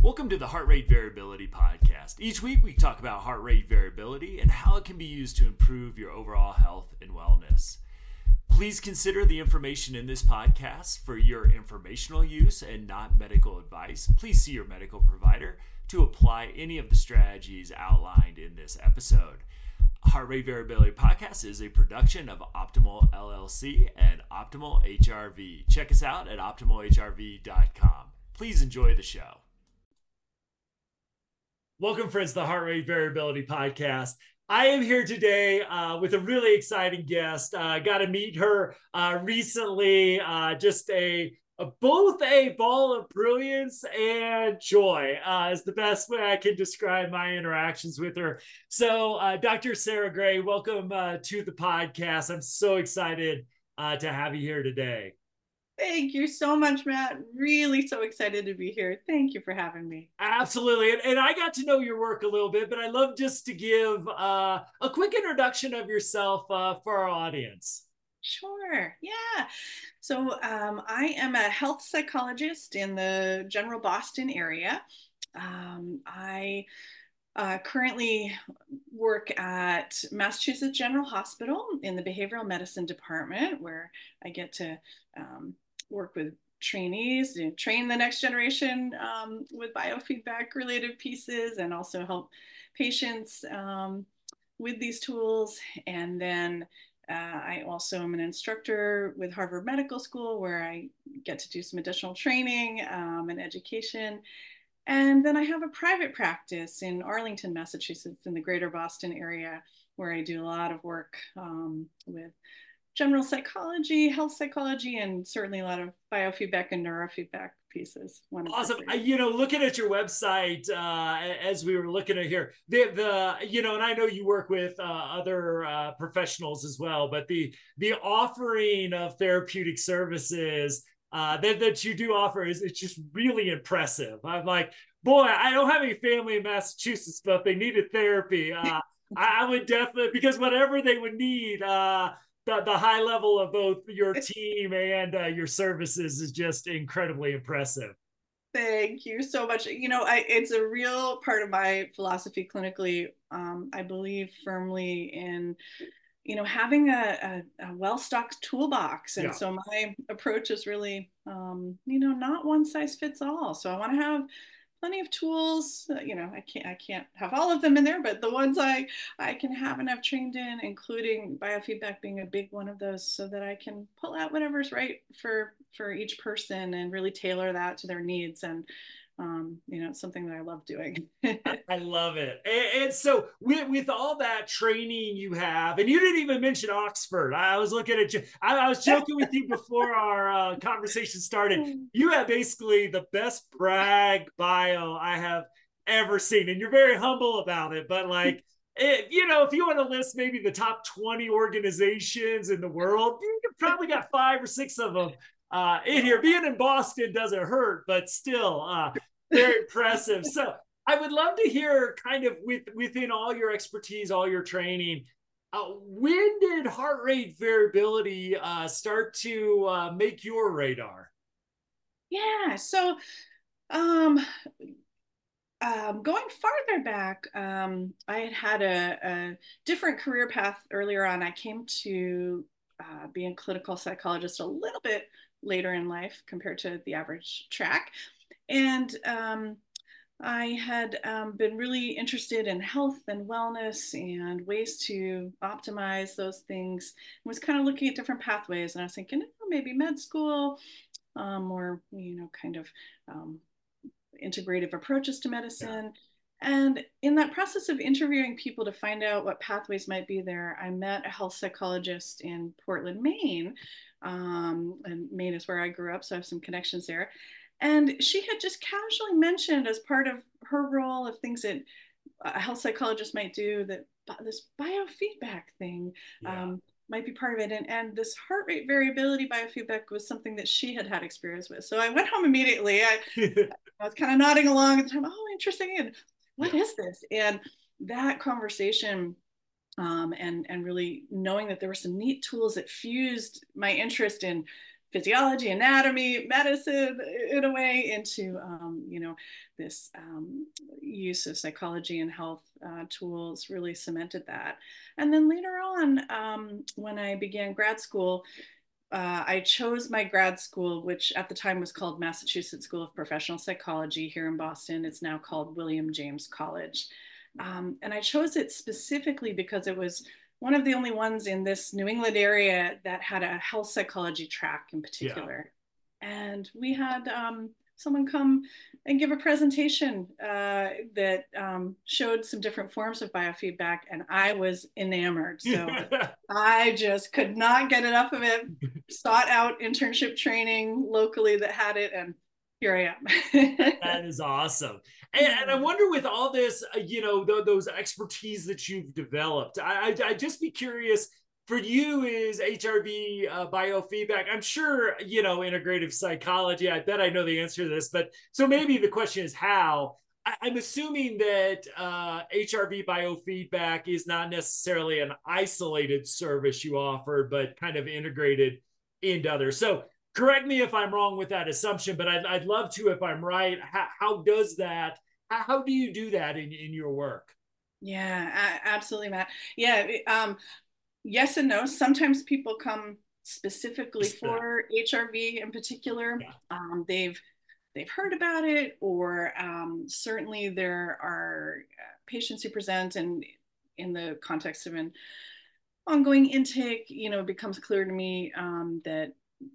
Welcome to the Heart Rate Variability Podcast. Each week we talk about heart rate variability and how it can be used to improve your overall health and wellness. Please consider the information in this podcast for your informational use and not medical advice. Please see your medical provider to apply any of the strategies outlined in this episode. Heart Rate Variability Podcast is a production of Optimal LLC and Optimal HRV. Check us out at optimalhrv.com. Please enjoy the show. Welcome, friends, to the Heart Rate Variability Podcast. I am here today with a really exciting guest. Got to meet her recently. Just both a ball of brilliance and joy is the best way I can describe my interactions with her. So, Dr. Sarah Gray, welcome to the podcast. I'm so excited to have you here today. Thank you so much, Matt. Really so excited to be here. Thank you for having me. Absolutely. And I got to know your work a little bit, but I'd love just to give a quick introduction of yourself for our audience. Sure. Yeah. So I am a health psychologist in the general Boston area. I currently work at Massachusetts General Hospital in the behavioral medicine department, where I get to work with trainees and train the next generation with biofeedback related pieces, and also help patients with these tools. And then I also am an instructor with Harvard Medical School, where I get to do some additional training and education. And then I have a private practice in Arlington, Massachusetts, in the greater Boston area, where I do a lot of work with general psychology, health psychology, and certainly a lot of biofeedback and neurofeedback pieces. Awesome. Looking at your website as we were looking at here, and I know you work with other professionals as well, but the offering of therapeutic services that you do offer it's just really impressive. I'm like, boy, I don't have any family in Massachusetts, but if they needed therapy, I would definitely, because whatever they would need, the high level of both your team and your services is just incredibly impressive. Thank you so much. It's a real part of my philosophy clinically. I believe firmly in having a well-stocked toolbox. And so my approach is really, not one size fits all. So I want to have plenty of tools. I can't have all of them in there, but the ones I can have and have trained in, including biofeedback being a big one of those, so that I can pull out whatever's right for each person and really tailor that to their needs. And it's something that I love doing. I love it. And so with all that training you have, and you didn't even mention Oxford. I was looking at you. I was joking with you before our conversation started. You have basically the best brag bio I have ever seen. And you're very humble about it. But if you want to list maybe the top 20 organizations in the world, you probably got 5 or 6 of them in here. Being in Boston doesn't hurt, but still very impressive. So I would love to hear, kind of within all your expertise, all your training, when did heart rate variability start to make your radar? Yeah, so going farther back, I had a different career path earlier on. I came to be a clinical psychologist a little bit later in life compared to the average track. And I had been really interested in health and wellness and ways to optimize those things. I was kind of looking at different pathways, and I was thinking, maybe med school, or kind of integrative approaches to medicine. Yeah. And in that process of interviewing people to find out what pathways might be there, I met a health psychologist in Portland, Maine. And Maine is where I grew up, so I have some connections there. And she had just casually mentioned, as part of her role of things that a health psychologist might do, that this biofeedback thing might be part of it. And this heart rate variability biofeedback was something that she had experience with. So I went home immediately. I was kind of nodding along at the time, oh, interesting. And what is this? And that conversation and really knowing that there were some neat tools that fused my interest in physiology, anatomy, medicine in a way into, this use of psychology and health tools really cemented that. And then later on, when I began grad school, I chose my grad school, which at the time was called Massachusetts School of Professional Psychology here in Boston. It's now called William James College. And I chose it specifically because it was one of the only ones in this New England area that had a health psychology track in Yeah. particular. And we had someone come and give a presentation that showed some different forms of biofeedback, and I was enamored. So I just could not get enough of it. Sought out internship training locally that had it, and here I am. That is awesome. And I wonder, with all this, those expertise that you've developed, I'd just be curious, for you, is HRV biofeedback? I'm sure, integrative psychology. I bet I know the answer to this, but so maybe the question is how. I'm assuming that HRV biofeedback is not necessarily an isolated service you offer, but kind of integrated into others. So correct me if I'm wrong with that assumption, but I'd love to if I'm right. How does that, how do you do that in your work? Yeah, absolutely, Matt. Yeah, yes and no. Sometimes people come specifically for HRV in particular. Yeah. They've heard about it, or certainly there are patients who present, and in the context of an ongoing intake, it becomes clear to me that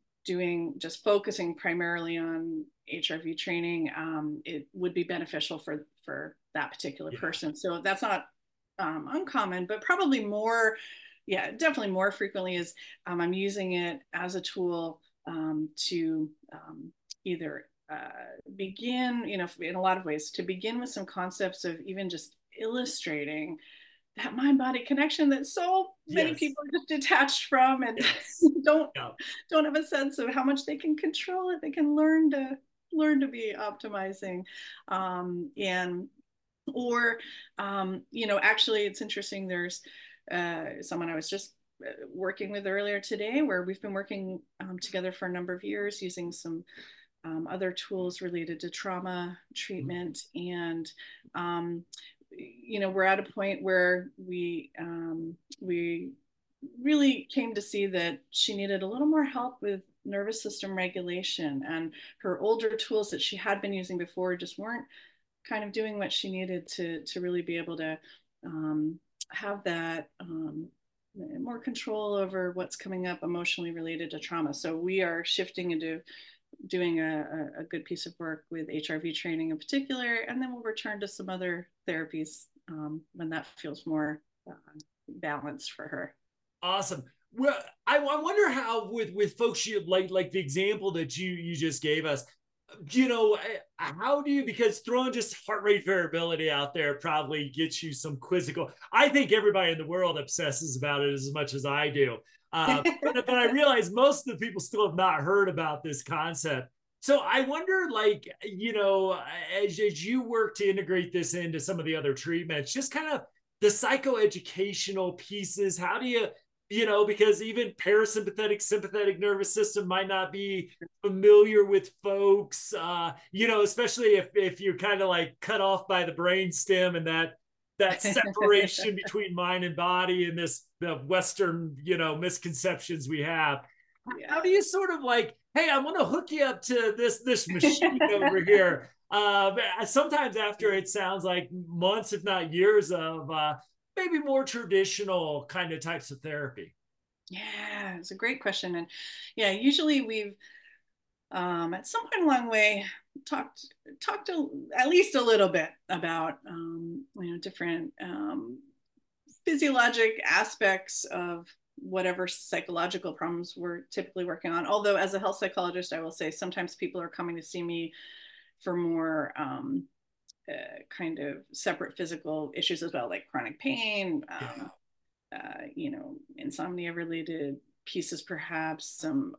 just focusing primarily on HRV training, it would be beneficial for that particular Yeah. person. So that's not uncommon, but probably more, yeah, definitely more frequently is I'm using it as a tool to either begin, in a lot of ways, to begin with some concepts of even just illustrating that mind body connection that so many Yes. people are just detached from, and Yes. don't Yeah. don't have a sense of how much they can control it. They can learn to be optimizing, and or actually it's interesting. There's someone I was just working with earlier today, where we've been working together for a number of years using some other tools related to trauma treatment. And we're at a point where we really came to see that she needed a little more help with nervous system regulation, and her older tools that she had been using before just weren't kind of doing what she needed to really be able to have that more control over what's coming up emotionally related to trauma. So we are shifting into doing a good piece of work with HRV training in particular, and then we'll return to some other therapies when that feels more balanced for her. Awesome. Well, I wonder how, with folks, you like the example that you just gave us, how do you, because throwing just heart rate variability out there probably gets you some quizzical. I think everybody in the world obsesses about it as much as I do. But I realize most of the people still have not heard about this concept. So I wonder, as you work to integrate this into some of the other treatments, just kind of the psychoeducational pieces, how do you, because even parasympathetic, sympathetic nervous system might not be familiar with folks, especially if you're kind of like cut off by the brain stem, and that separation between mind and body, and the Western, misconceptions we have. Yeah. How do you sort of like, hey, I want to hook you up to this machine over here? Sometimes after, it sounds like months, if not years, of maybe more traditional kind of types of therapy. Yeah, it's a great question. And yeah, usually we've at some point along the way talked at least a little bit about different physiologic aspects of whatever psychological problems we're typically working on. Although as a health psychologist, I will say sometimes people are coming to see me for more kind of separate physical issues as well, like chronic pain, insomnia related pieces, perhaps some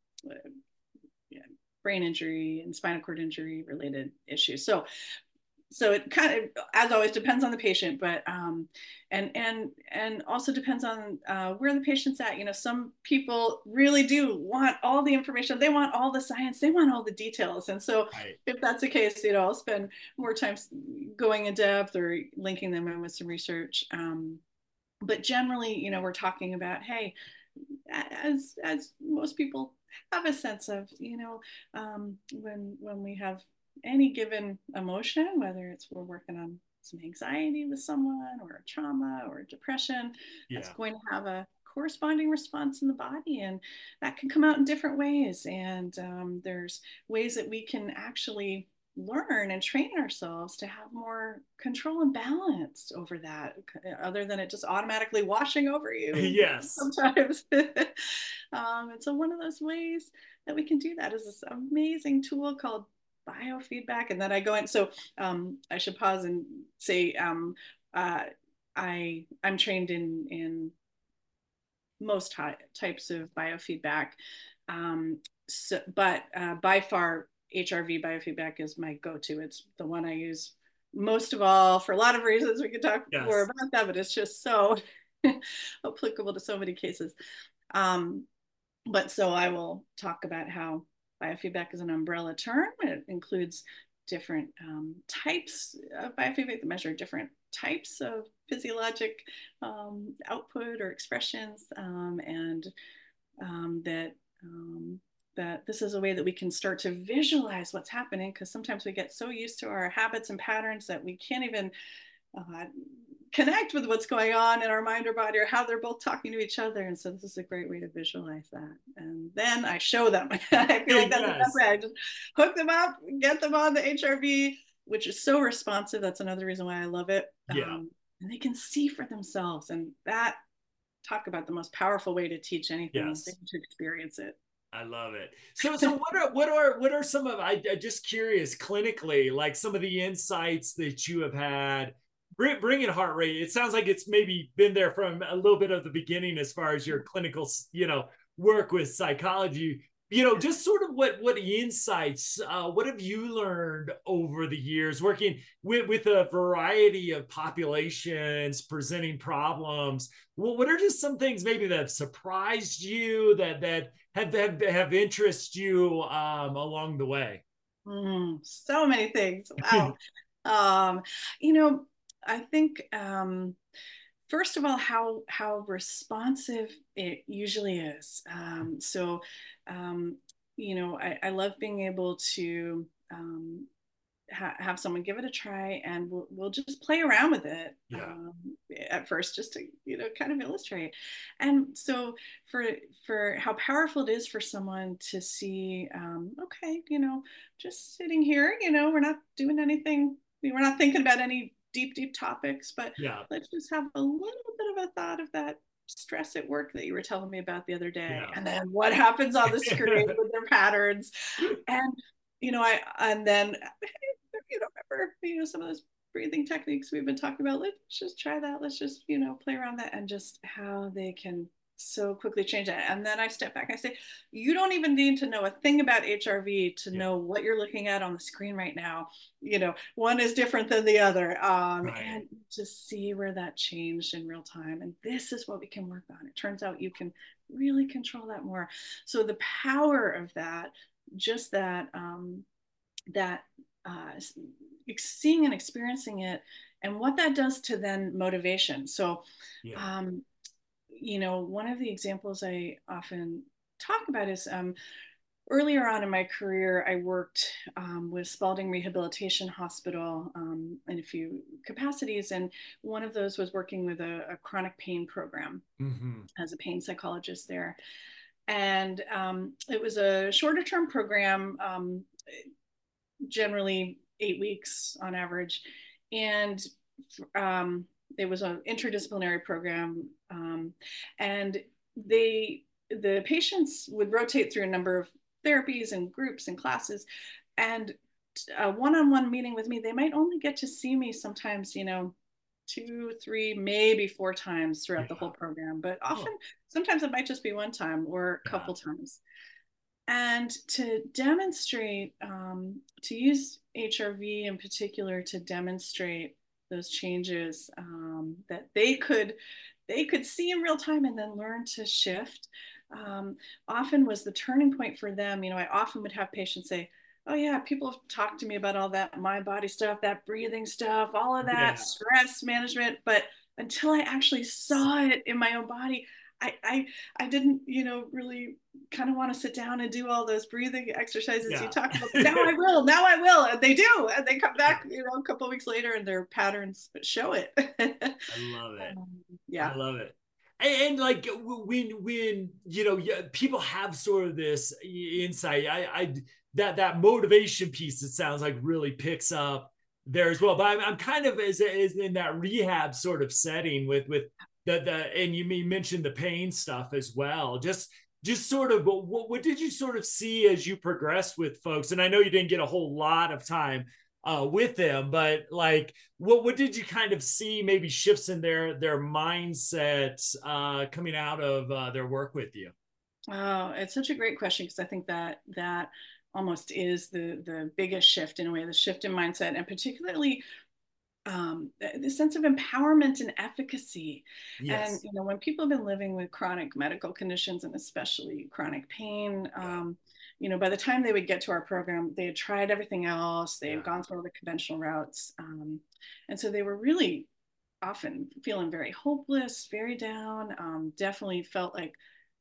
brain injury and spinal cord injury related issues. So So it kind of, as always, depends on the patient, but and also depends on where the patient's at. You know, some people really do want all the information, they want all the science, they want all the details, and so Right. if that's the case, you know, I'll spend more time going in depth or linking them in with some research. But generally, you know, we're talking about, hey, as most people have a sense of, you know, when we have any given emotion, whether it's we're working on some anxiety with someone or a trauma or depression, that's Yeah. going to have a corresponding response in the body, and that can come out in different ways. And there's ways that we can actually learn and train ourselves to have more control and balance over that, other than it just automatically washing over you Yes. sometimes. And so one of those ways that we can do that is this amazing tool called biofeedback. And then I go in, so I should pause and say, uh, I'm trained in most types of biofeedback. But by far, HRV biofeedback is my go-to. It's the one I use most of all for a lot of reasons. We could talk more Yes. about that, but it's just so applicable to so many cases. Um, but so I will talk about how biofeedback is an umbrella term. It includes different types of biofeedback that measure different types of physiologic output or expressions, and that that this is a way that we can start to visualize what's happening, because sometimes we get so used to our habits and patterns that we can't even uh, connect with what's going on in our mind or body, or how they're both talking to each other. And so this is a great way to visualize that. And then I show them. I feel like that's the best Yes. way. I just hook them up, get them on the HRV, which is so responsive. That's another reason why I love it. Yeah. And they can see for themselves. And that, talk about the most powerful way to teach anything, is they Yes. to experience it. I love it. So what are some of I just curious clinically, like some of the insights that you have had bringing heart rate? It sounds like it's maybe been there from a little bit of the beginning as far as your clinical, work with psychology. Just sort of what insights, what have you learned over the years working with a variety of populations presenting problems? Well, what are just some things maybe that have surprised you, that have interested you along the way? So many things. Wow. Um, you know, I think first of all, how responsive it usually is. Um, you know, I love being able to have someone give it a try, and we'll just play around with it Yeah. at first, just to, you know, kind of illustrate. And so for how powerful it is for someone to see, okay, you know, just sitting here, you know, we're not doing anything, we're not thinking about any deep topics, but Yeah. let's just have a little bit of a thought of that stress at work that you were telling me about the other day, Yeah. and then what happens on the screen with their patterns. And you know, and then, you know, remember, you know, some of those breathing techniques we've been talking about. Let's just try that. Let's just, you know, play around that, and just how they can so quickly change that. And then I step back and I say, you don't even need to know a thing about HRV to Yeah. know what you're looking at on the screen right now. You know, one is different than the other. And Right. just see where that changed in real time. And this is what we can work on. It turns out you can really control that more. So the power of that, just that seeing and experiencing it, and what that does to then motivation. So Yeah. um, you know, one of the examples I often talk about is earlier on in my career, I worked with Spalding Rehabilitation Hospital in a few capacities, and one of those was working with a chronic pain program Mm-hmm. as a pain psychologist there. And it was a shorter term program, generally 8 weeks on average. And it was an interdisciplinary program. And the patients would rotate through a number of therapies and groups and classes. And a one-on-one meeting with me, they might only get to see me sometimes, you know, 2, 3, maybe 4 times throughout the whole Yeah. program. But often, Oh, sometimes it might just be one time or a yeah. couple times. And to demonstrate, to use HRV in particular to demonstrate those changes that they could see in real time and then learn to shift, often was the turning point for them. I often would have patients say, oh yeah, people have talked to me about all that mind body stuff, that breathing stuff, all of that Yeah. stress management, but until I actually saw it in my own body, I didn't, really kind of want to sit down and do all those breathing exercises you Yeah. talked about. But now I will, and they do, and they come back, a couple of weeks later, and their patterns show it. I love it. Yeah. I love it. And like when people have sort of this insight, I that motivation piece, it sounds like, really picks up there as well. But I'm kind of as in that rehab sort of setting with the and you mentioned the pain stuff as well. Just sort of what did you sort of see as you progressed with folks? And I know you didn't get a whole lot of time with them, but like what did you kind of see maybe shifts in their mindsets coming out of their work with you? Oh, it's such a great question, because I think that almost is the biggest shift in a way, the shift in mindset, and particularly the sense of empowerment and efficacy. And Yes. when people have been living with chronic medical conditions, and especially chronic pain, Yeah. by the time they would get to our program, they had tried everything else, they had Yeah. gone through all the conventional routes, and so they were really often feeling very hopeless, very down, definitely felt like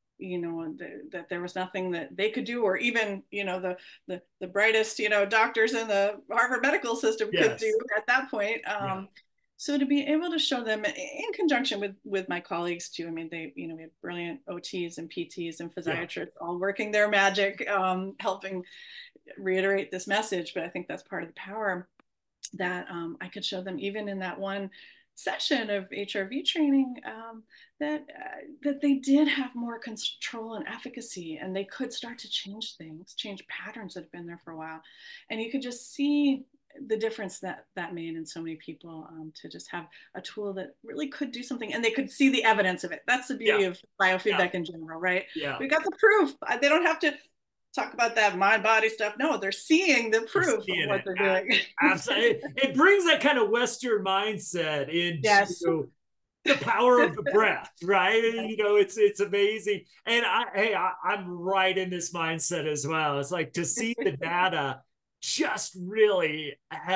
that there was nothing that they could do, or even the brightest doctors in the Harvard medical system could do Yes. at that point. Yeah. So to be able to show them in conjunction with my colleagues too, I mean, we have brilliant OTs and PTs and Yeah. physiatrists all working their magic, helping reiterate this message. But I think that's part of the power, that I could show them even in that one session of HRV training, that they did have more control and efficacy, and they could start to change things, change patterns that have been there for a while, and you could just see the difference that made in so many people, to just have a tool that really could do something, and they could see the evidence of it. That's the Yeah. beauty of Yeah. biofeedback in general, right? Yeah. We got the proof. They don't have to talk about that mind body stuff. No, they're seeing the They're proof of seeing what it. they're doing. Absolutely. It brings that kind of Western mindset Yes. into the power of the breath, right? It's amazing. And I'm right in this mindset as well. It's like to see the data just really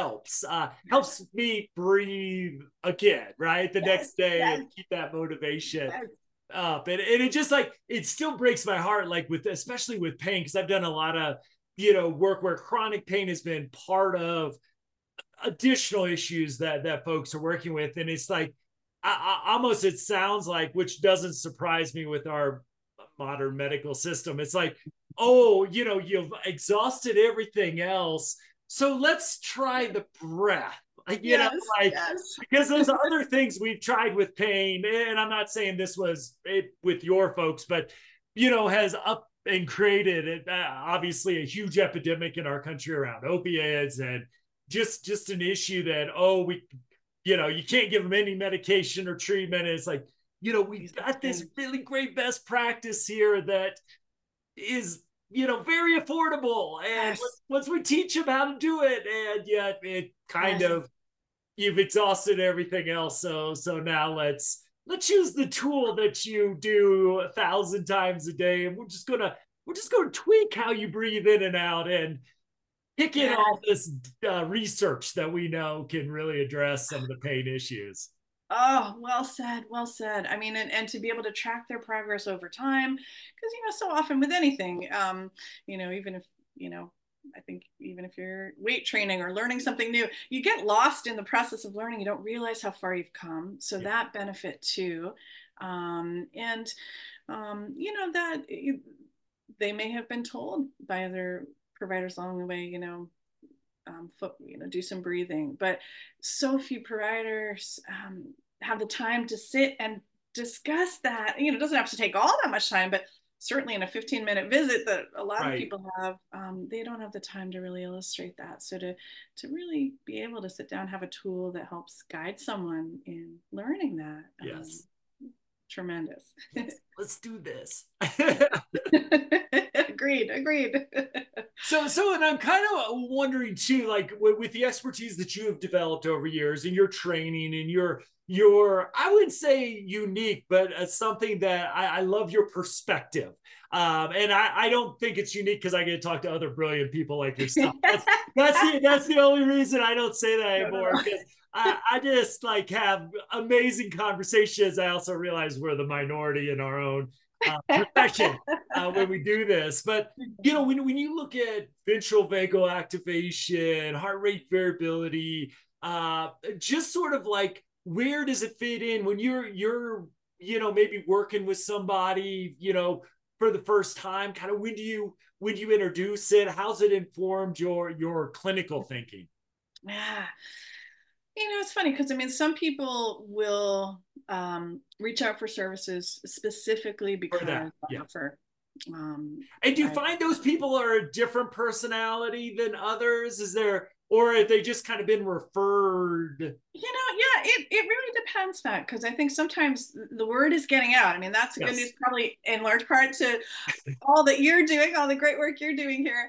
helps me breathe again, right? The Yes, next day, yes, and keep that motivation yes, up. And it just like, it still breaks my heart, like especially with pain, because I've done a lot of work where chronic pain has been part of additional issues that folks are working with. And it's like, almost, it sounds like, which doesn't surprise me with our modern medical system, it's like, oh, you've exhausted everything else, so let's try the breath, like, yes, like, yes. because those other things we've tried with pain, and I'm not saying this was it with your folks, but has up and created obviously a huge epidemic in our country around opiates, and just an issue that, oh, you can't give them any medication or treatment. And it's like, we've got this really great best practice here that is, very affordable. And Yes, once we teach them how to do it, and yet it kind yes, of, you've exhausted everything else. So now let's use the tool that you do 1,000 times a day, and we're just gonna tweak how you breathe in and out, and pick in yes. all this research that we know can really address some of the pain issues. Oh, well said, well said. I mean, and to be able to track their progress over time, because so often with anything, even if I think even if you're weight training or learning something new, you get lost in the process of learning. You don't realize how far you've come. So Yeah. that benefit too, and that they may have been told by other providers along the way, do some breathing, but so few providers have the time to sit and discuss that. It doesn't have to take all that much time, but certainly in a 15-minute visit that a lot of Right. people have, they don't have the time to really illustrate that. So to really be able to sit down, have a tool that helps guide someone in learning that, Yes. tremendous. Yes. Let's do this. Great. Agreed. And I'm kind of wondering too, like with the expertise that you have developed over years and your training and your I wouldn't say unique, but something that I love your perspective. And I don't think it's unique because I get to talk to other brilliant people like yourself. That's the only reason I don't say that anymore. No. Because I just like have amazing conversations. I also realize we're the minority in our own profession when we do this. But when you look at ventral vagal activation, heart rate variability, just sort of like where does it fit in when you're maybe working with somebody for the first time? Kind of when do you introduce it? How's it informed your clinical thinking? Yeah. It's funny because I mean, some people will reach out for services specifically For because that, I yeah. offer. And do you find those people are a different personality than others? Is there, or have they just kind of been referred? Yeah, it really depends, Matt, because I think sometimes the word is getting out. I mean, that's good news, probably in large part to all that you're doing, all the great work you're doing here.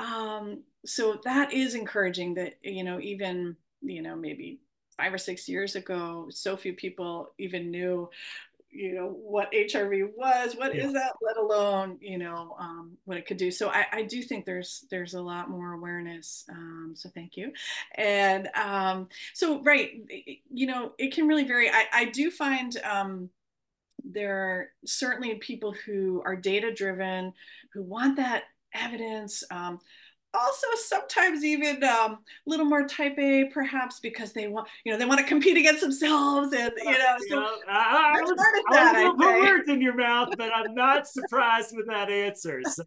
So that is encouraging that, even, maybe 5 or 6 years ago, so few people even knew what HRV was, what is that, let alone what it could do. So I do think there's a lot more awareness. So thank you. And so right, it can really vary. I do find there are certainly people who are data driven, who want that evidence. Also sometimes even a little more type A perhaps because they want to compete against themselves and so I let's was harness going that, to put words in your mouth, but I'm not surprised with that answer. So.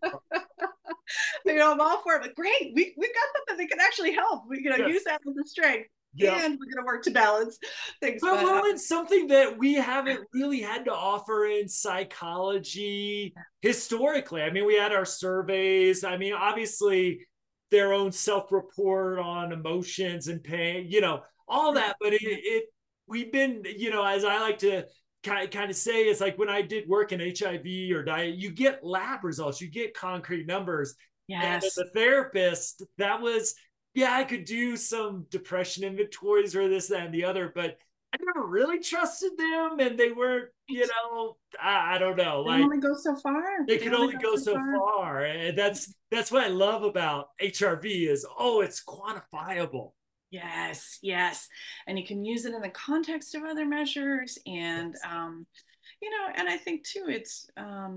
I'm all for it, but great, we've got something that can actually help. We use that as a strength. Yep. And we're going to work to balance things. Well, it's something that we haven't really had to offer in psychology historically. I mean, we had our surveys. I mean, obviously their own self-report on emotions and pain, all that. But we've been, as I like to kind of say, it's like when I did work in HIV or diet, you get lab results, you get concrete numbers. Yes. And as a therapist, that was, I could do some depression inventories or this, that, and the other, but I never really trusted them. And they weren't, I don't know. They only go so far. They could only go so far. And that's what I love about HRV is, it's quantifiable. Yes. And you can use it in the context of other measures. And, and I think too, it's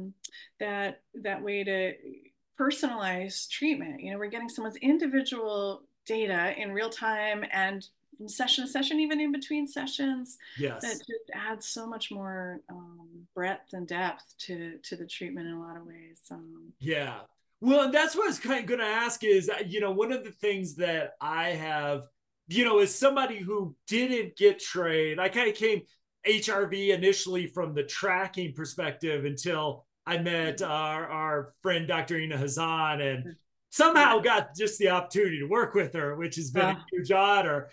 that way to personalize treatment. We're getting someone's individual data in real time and from session to session, even in between sessions. Yes. That just adds so much more breadth and depth to the treatment in a lot of ways. Yeah. Well, that's what I was kind of going to ask is, one of the things that I have, as somebody who didn't get trained, I kind of came HRV initially from the tracking perspective until I met our friend, Dr. Ina Hazan, and somehow got just the opportunity to work with her, which has been a huge honor.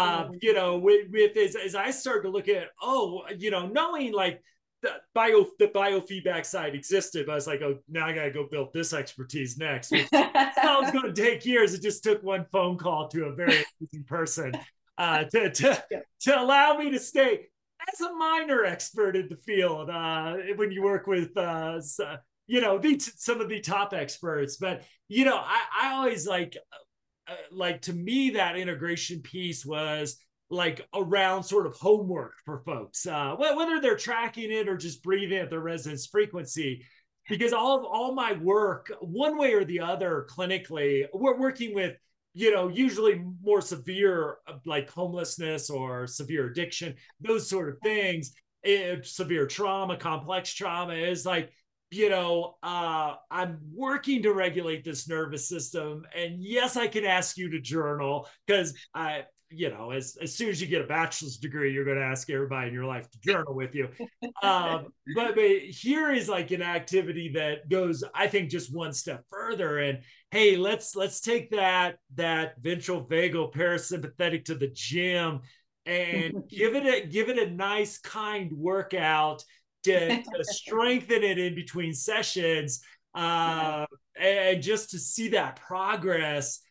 With as I started to look at, knowing like the biofeedback side existed, I was like, now I got to go build this expertise next. It's going to take years. It just took one phone call to a very amazing person to allow me to stay as a minor expert in the field when you work with some of the top experts. But I always like to me that integration piece was like around sort of homework for folks, whether they're tracking it or just breathing at their resonance frequency. Because all my work, one way or the other, clinically, we're working with usually more severe like homelessness or severe addiction, those sort of things, severe trauma, complex trauma is like, I'm working to regulate this nervous system. And yes, I can ask you to journal because as soon as you get a bachelor's degree, you're going to ask everybody in your life to journal with you. But here is like an activity that goes, I think, just one step further. And hey, let's take that ventral vagal parasympathetic to the gym and give it a nice, kind workout to strengthen it in between sessions. and just to see that progress,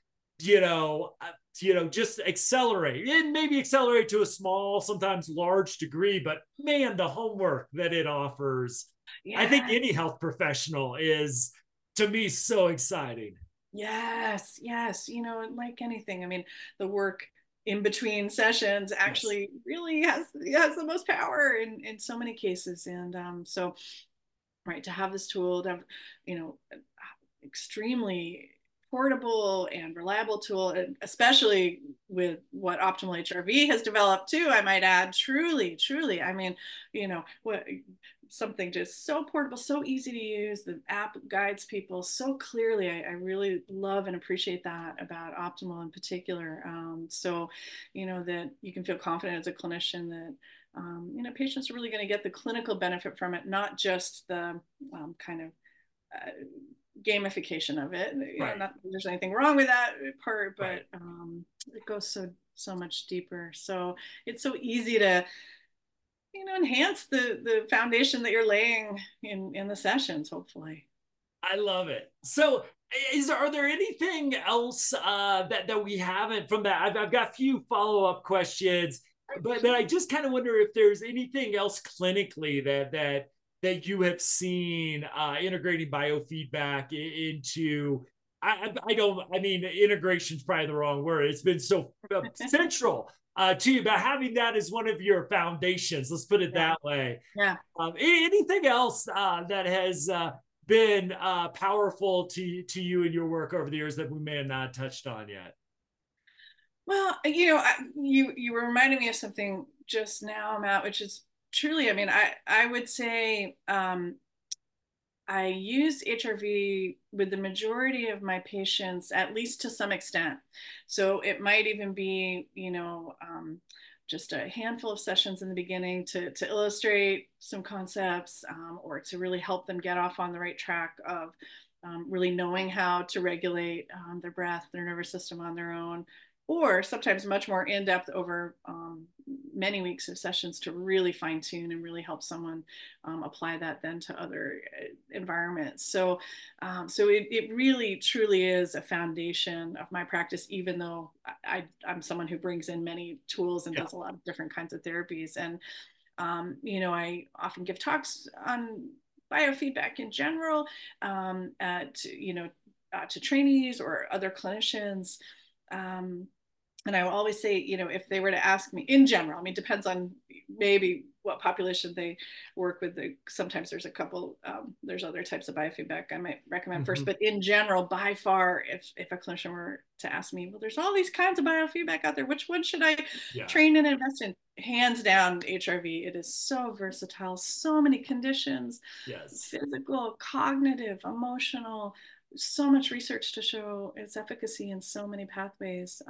just accelerate, and maybe accelerate to a small, sometimes large degree, but man, the homework that it offers, I think Yeah. any health professional is, to me, so exciting. Yes, yes. Like anything, I mean, the work in between sessions Yes. actually really has the most power in so many cases. And so, right, to have this tool, to have, you know, extremely portable and reliable tool, and especially with what Optimal HRV has developed too, I might add, truly, truly. I mean, what something just so portable, so easy to use. The app guides people so clearly. I really love and appreciate that about Optimal in particular. So, that you can feel confident as a clinician that patients are really going to get the clinical benefit from it, not just the kind of uh, gamification of it. Right. Not that there's anything wrong with that part, Right. but it goes so much deeper. So it's so easy to enhance the foundation that you're laying in the sessions, hopefully. I love it. So, are there anything else that we haven't from that? I've got a few follow up questions, but I just kind of wonder if there's anything else clinically that you have seen integrating biofeedback into. I don't. I mean, integration is probably the wrong word. It's been so central to you, but having that as one of your foundations. Let's put it Yeah, that way. yeah. Anything else that has been powerful to you in your work over the years that we may have not touched on yet? Well, you were reminding me of something just now, Matt, which is truly, I mean, I would say I use HRV with the majority of my patients, at least to some extent. So it might even be, just a handful of sessions in the beginning to illustrate some concepts, or to really help them get off on the right track of really knowing how to regulate their breath, their nervous system on their own, or sometimes much more in depth over many weeks of sessions to really fine tune and really help someone apply that then to other environments. So it really truly is a foundation of my practice, even though I'm someone who brings in many tools and Yeah. does a lot of different kinds of therapies. And, I often give talks on biofeedback in general, to trainees or other clinicians. Um, and I will always say, if they were to ask me in general, I mean, depends on maybe what population they work with. Sometimes there's there's other types of biofeedback I might recommend first, Mm-hmm. but in general, by far, if a clinician were to ask me, well, there's all these kinds of biofeedback out there, which one should I Yeah. train and invest in? Hands down, HRV. It is so versatile, so many conditions, Yes. physical, cognitive, emotional, so much research to show its efficacy in so many pathways.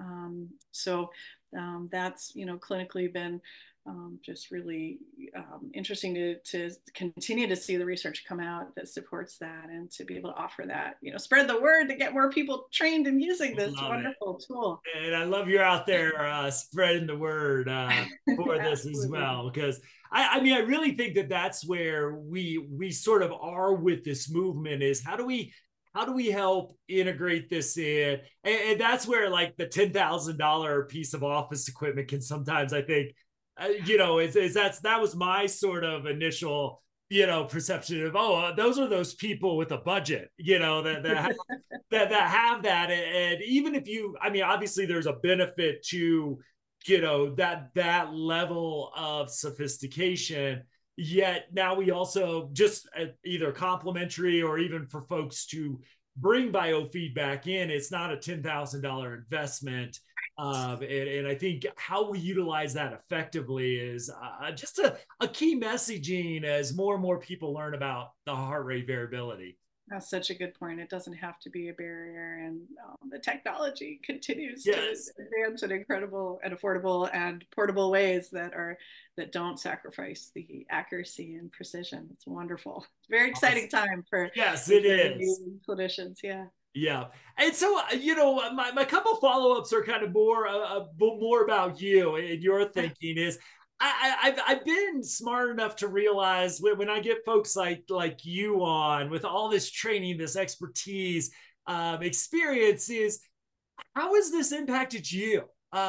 That's clinically been just really interesting to continue to see the research come out that supports that, and to be able to offer that, spread the word to get more people trained in using this Love it. wonderful tool. And I love you're out there spreading the word for this as Absolutely. well, because I mean, I really think that that's where we sort of are with this movement, is how do we help integrate this in, and that's where like the $10,000 piece of office equipment can sometimes, I think, that was my sort of initial perception of, those are those people with a budget, that have that. And even if I mean, obviously there's a benefit to that level of sophistication, yet now we also just either complimentary, or even for folks to bring biofeedback in, it's not a $10,000 investment. And I think how we utilize that effectively is just a key messaging as more and more people learn about the heart rate variability. That's such a good point. It doesn't have to be a barrier, and the technology continues to Yes. advance in incredible and affordable and portable ways that don't sacrifice the accuracy and precision. It's wonderful. It's a very exciting time for Yes, it is. HRV clinicians. Yeah. Yeah. And so, my couple follow ups are kind of more about you and your thinking is, I've been smart enough to realize when I get folks like you on with all this training, this expertise, experiences, how has this impacted you?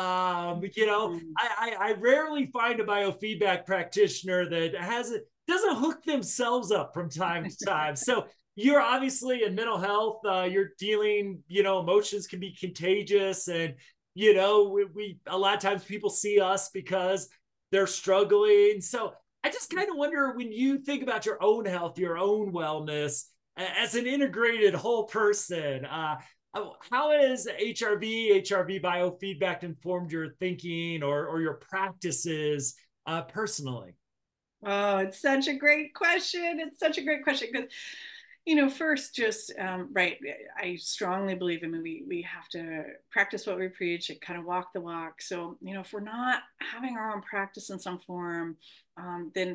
I rarely find a biofeedback practitioner that doesn't hook themselves up from time to time. So you're obviously in mental health. You're dealing, emotions can be contagious, and we a lot of times people see us because they're struggling. So I just kind of wonder, when you think about your own health, your own wellness as an integrated whole person, how has HRV biofeedback informed your thinking or your practices personally? Oh, it's such a great question. It's such a great question because, first, just right. I strongly believe. I mean, we have to practice what we preach and kind of walk the walk. So, if we're not having our own practice in some form, then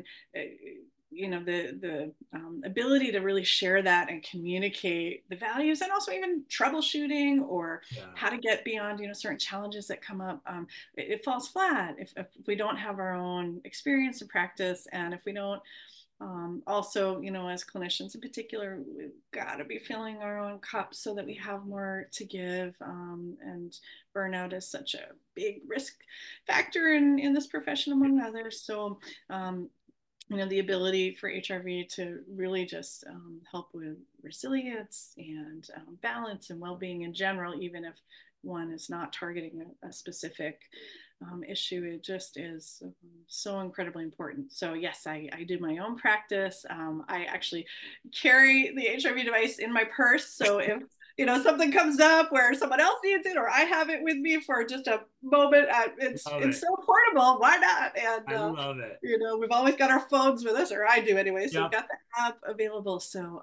the ability to really share that and communicate the values, and also even troubleshooting or Yeah. how to get beyond certain challenges that come up, it falls flat if we don't have our own experience and practice, and if we don't also, as clinicians in particular, we've got to be filling our own cups so that we have more to give. And burnout is such a big risk factor in this profession, among others. So, the ability for HRV to really just help with resilience and balance and well-being in general, even if one is not targeting a specific issue, it just is so incredibly important. So yes, I do my own practice. I actually carry the HRV device in my purse. So if something comes up where someone else needs it or I have it with me for just a moment, it's so portable. Why not? And I love it. we've always got our phones with us, or I do anyway. So Yep. we've got the app available. So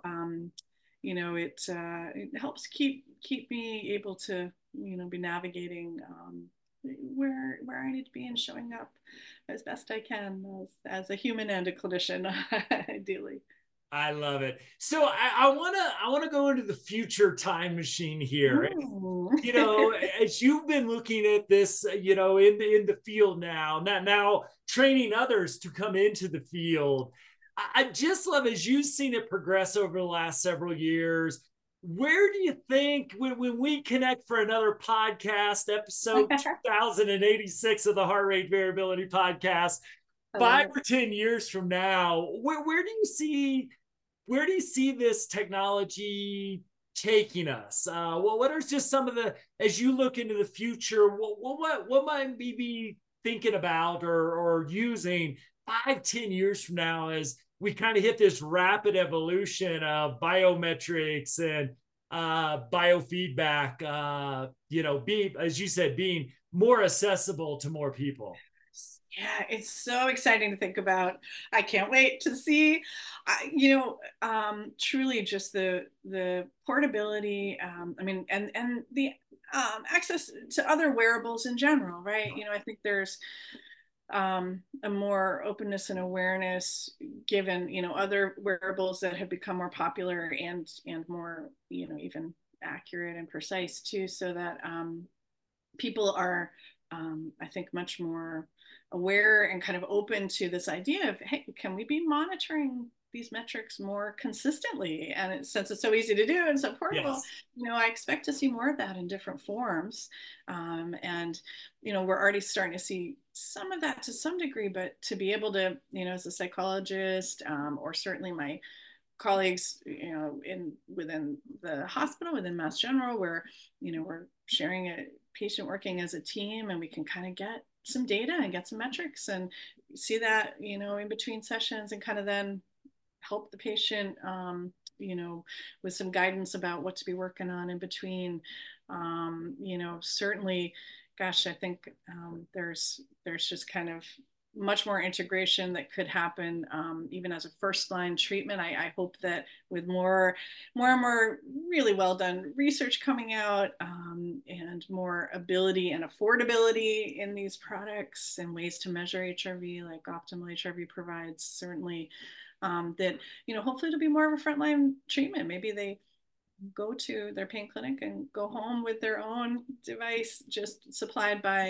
it helps keep me able to be navigating where I need to be and showing up as best I can as a human and a clinician, ideally. I love it. So I wanna go into the future time machine here. As you've been looking at this, in the field now training others to come into the field. I just love, as you've seen it progress over the last several years. Where do you think, when we connect for another podcast, episode 2086 of the Heart Rate Variability Podcast, 5 or 10 years from now, where do you see this technology taking us? What are just some of as you look into the future, what might we be thinking about or using 5, 10 years from now, as we kind of hit this rapid evolution of biometrics and biofeedback, as you said, being more accessible to more people? Yeah, it's so exciting to think about. I can't wait to see, truly just the portability. I mean, and the access to other wearables in general, right? I think there's a more openness and awareness given, other wearables that have become more popular and more, even accurate and precise too, so that people are, I think, much more aware and kind of open to this idea of, hey, can we be monitoring these metrics more consistently? And since it's so easy to do and so portable, yes. I expect to see more of that in different forms. And we're already starting to see some of that to some degree, but to be able to, as a psychologist, or certainly my colleagues, within the hospital, within Mass General, where, we're sharing a patient working as a team, and we can kind of get some data and get some metrics and see that, in between sessions, and kind of then help the patient, with some guidance about what to be working on in between. Certainly, gosh, I think there's just kind of much more integration that could happen, even as a first line treatment. I hope that with more and more really well done research coming out, and more ability and affordability in these products and ways to measure HRV, like Optimal HRV provides, certainly, that, hopefully it'll be more of a frontline treatment. Maybe they go to their pain clinic and go home with their own device just supplied by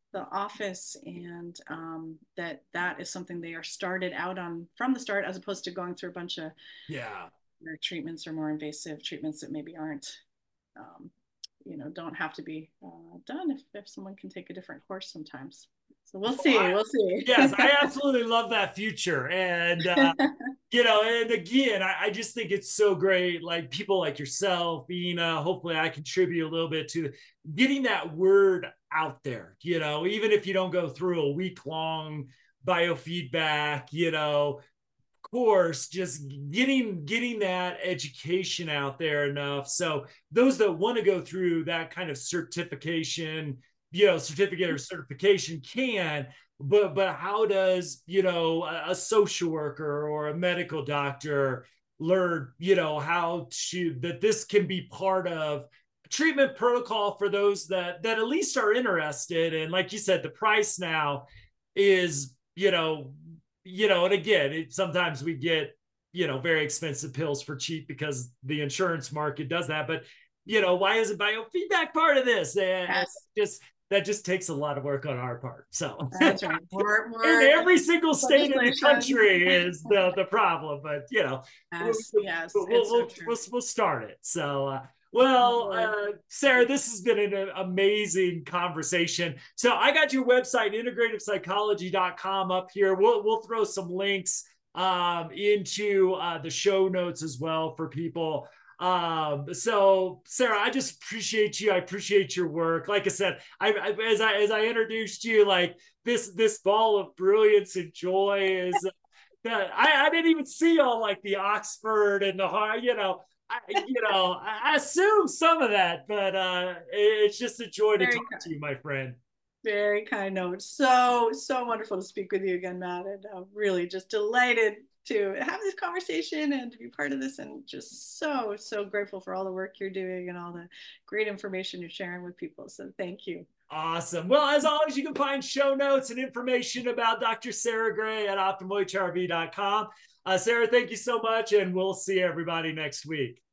the office, and that is something they are started out on from the start, as opposed to going through a bunch of Yeah. treatments or more invasive treatments that maybe aren't, um, don't have to be done if someone can take a different course sometimes. So we'll Well, see. We'll see. yes, I absolutely love that future. And, and again, I just think it's so great. Like people like yourself, Ina, hopefully I contribute a little bit to getting that word out there, even if you don't go through a week long biofeedback, course, just getting that education out there enough. So those that want to go through that kind of certification, certificate or certification can, but how does, a social worker or a medical doctor learn, how to, that this can be part of treatment protocol for those that at least are interested. And like you said, the price now is, and again, sometimes we get, very expensive pills for cheap because the insurance market does that. But, why isn't biofeedback part of this? And Yes. that just takes a lot of work on our part. So That's right. in every single state in the legislation. country is the problem, but Yes, yes, it's so true. we'll start it. So well, Sarah, this has been an amazing conversation. So I got your website, integrativepsychology.com, up here. We'll throw some links into the show notes as well for people. So Sarah, I just appreciate you. I appreciate your work. Like I said, as I introduced you, like this ball of brilliance and joy is that I didn't even see all like the Oxford and the I assume some of that, but it's just a joy to talk to you, my friend. Very kind note. So wonderful to speak with you again, Matt, and I'm really just delighted to have this conversation and to be part of this, and just so grateful for all the work you're doing and all the great information you're sharing with people. So thank you. Awesome. Well, as always, you can find show notes and information about Dr. Sarah Gray at optimalhrv.com. Sarah, thank you so much, and we'll see everybody next week.